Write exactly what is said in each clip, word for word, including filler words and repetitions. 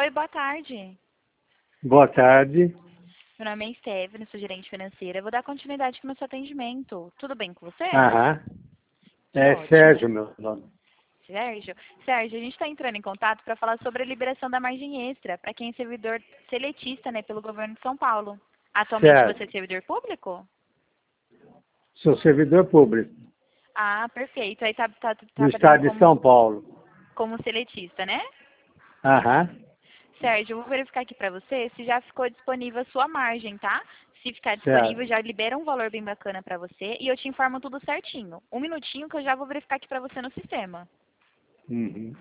Oi, boa tarde. Boa tarde. Meu nome é Stephanie, sou gerente financeira. Eu vou dar continuidade aqui no seu atendimento. Tudo bem com você? Aham. Que É ótimo. Sérgio, meu nome. Sérgio, Sérgio, a gente está entrando em contato para falar sobre a liberação da margem extra para quem é servidor seletista, né, pelo governo de São Paulo. Atualmente você é Certo. servidor público? Sou servidor público Ah, perfeito. Aí está tá, tá do trabalhando estado de São como, Paulo. como seletista, né? Aham. Sérgio, eu vou verificar aqui para você se já ficou disponível a sua margem, tá? Se ficar disponível, Certo. já libera um valor bem bacana para você e eu te informo tudo certinho. Um minutinho que eu já vou verificar aqui para você no sistema. Uhum.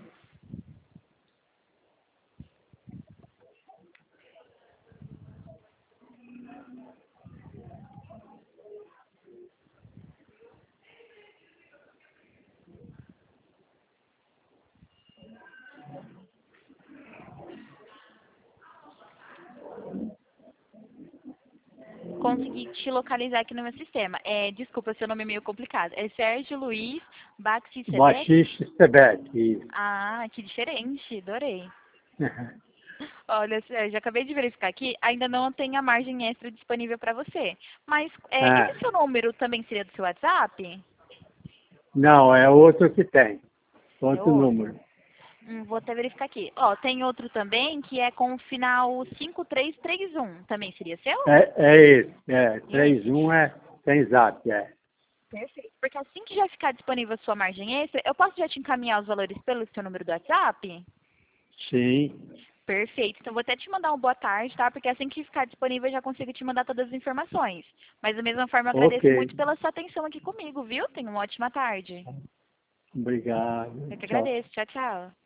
Consegui te localizar aqui no meu sistema. É, desculpa, seu nome é meio complicado. É Sérgio Luiz Baxi Sebec? Baixista Sebet. Isso. Ah, que diferente, adorei. Aham. Olha, Sérgio, acabei de verificar aqui, ainda não tem a margem extra disponível para você. Mas é, Ah, esse seu número também seria do seu WhatsApp? não, é outro que tem. É Outro outro? número. Hum, vou até verificar aqui. Ó, tem outro também que é com o final cinco três três um. Também seria seu? É, é esse. É, três Esse? um é, tem zap, é. Perfeito. Porque assim que já ficar disponível a sua margem extra, eu posso já te encaminhar os valores pelo seu número do WhatsApp? Sim. Perfeito. Então, vou até te mandar um boa tarde, tá? Porque assim que ficar disponível, eu já consigo te mandar todas as informações. Mas, da mesma forma, eu Ok. agradeço muito pela sua atenção aqui comigo, viu? Tenha uma ótima tarde. Obrigado. Eu que Tchau. agradeço. Tchau, tchau.